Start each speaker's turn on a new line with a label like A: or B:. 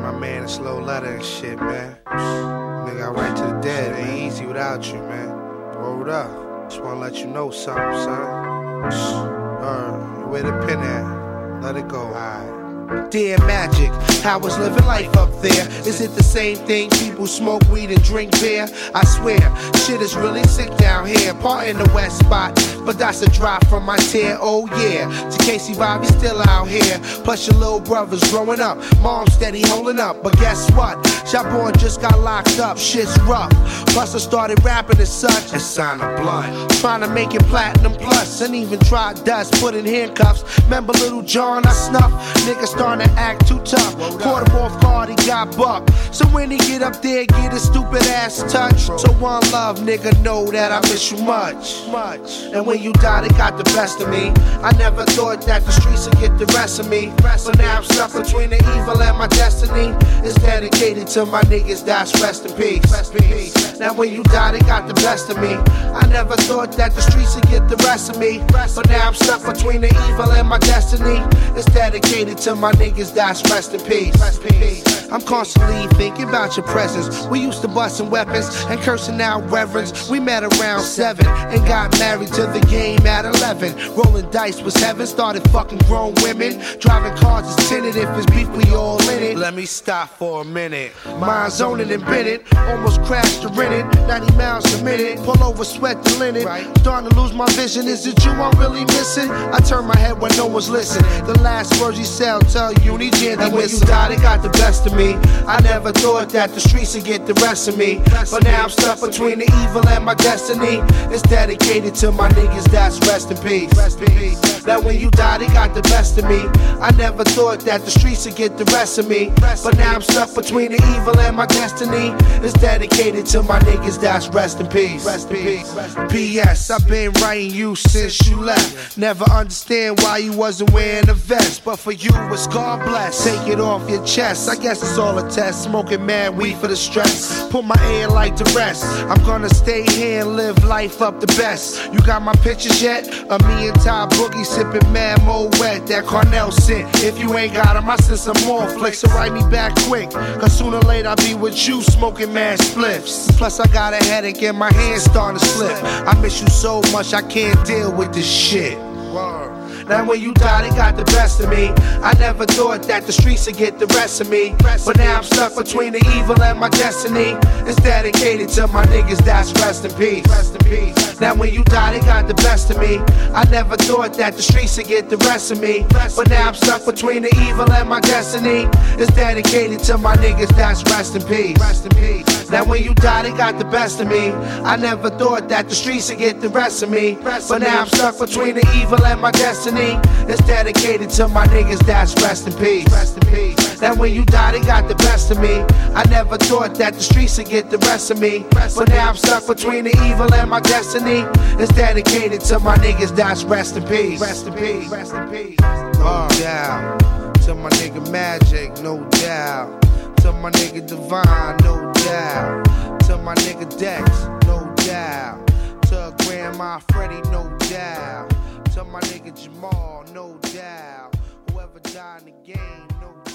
A: my man a slow letter and shit, man. Nigga, I write to the dead. It ain't easy without you, man. Hold up. Just wanna let you know something, son. Where the pen at? Let it go. Alright. Dear Magic, how was living life up there? Is it the same thing? People smoke weed and drink beer? I swear, shit is really sick down here. Part in the west spot, but that's a drop from my tear. Oh yeah, to Casey Bobby still out here. Plus your little brother's growing up. Mom steady holding up, but guess what? Shopborn just got locked up. Shit's rough. Plus I started rapping as such and signed a blunt. Trying to make it platinum plus, and even tried dust, put in handcuffs. Remember Little John I snuffed? Niggas starting to act too tough. Caught him off guard, he got bucked. So when he get up there, get his stupid ass touched. So one love, nigga, know that I miss you much. And when you die, they got the best of me. I never thought that the streets would get the rest of me. But now I'm stuck between the evil and my destiny. It's dedicated to my niggas that's rest in peace. Now when you die, they got the best of me. I never thought that the streets would get the rest of me. But now I'm stuck between the evil and my destiny. It's dedicated to my niggas that's rest in peace. I'm constantly thinking about your presence. We used to busting weapons and cursing out reverends. We met around 7 and got married to the game at 11. Rolling dice was heaven, started fucking grown women. Driving cars is tinted, if it's beef we all in it. Let me stop for a minute. Mind zoning and bit it, almost crashed to rent it. 90 miles a minute, pull over, sweat the linen. Starting to lose my vision, is it you I'm really missing? I turn my head when no one's listening. The last words you sell tell Uni Jan they when you die, they got the best of me. I never thought that the streets would get the rest of me. But now I'm stuck between the evil and my destiny. It's dedicated to my niggas that's rest in peace. That when you die, they got the best of me. I never thought that the streets would get the rest of me. But now I'm stuck between the evil and my destiny. It's dedicated to my niggas that's rest in peace. P.S. I've been writing you since you left. Never understand why you wasn't wearing a vest. But for you, it's God bless. Take it off your chest. I guess it's all a test. Smoking mad weed for the stress. Put my air like to rest. I'm gonna stay here and live life up the best. You got my pictures yet? Of me and Ty Boogie sipping mad mo wet. That Cornell scent. If you ain't got 'em, I send some more flicks. So write me back quick. Cause sooner or later I'll be with you smoking mad spliffs. Plus I got a headache and my hands starting to slip. I miss you so much I can't deal with this shit. Now when you die, they got the best of me. I never thought that the streets would get the rest of me. But now I'm stuck between the evil and my destiny. It's dedicated to my niggas that's rest in peace. Now when you die, they got the best of me. I never thought that the streets would get the rest of me. But now I'm stuck between the evil and my destiny. It's dedicated to my niggas that's rest in peace. Now when you die, they got the best of me. I never thought that the streets would get the rest of me. But now I'm stuck between the evil and my destiny. It's dedicated to my niggas that's rest in peace. Now when you die, they got the best of me. I never thought that the streets would get the rest of me. But now I'm stuck between the evil and my destiny. It's dedicated to my niggas that's rest in peace. No doubt. To my nigga Magic, no doubt. To my nigga Divine, no doubt. To my nigga Dex, no doubt. To Grandma Freddie, no doubt. To my nigga Jamal, no doubt. Whoever died in the game, no doubt.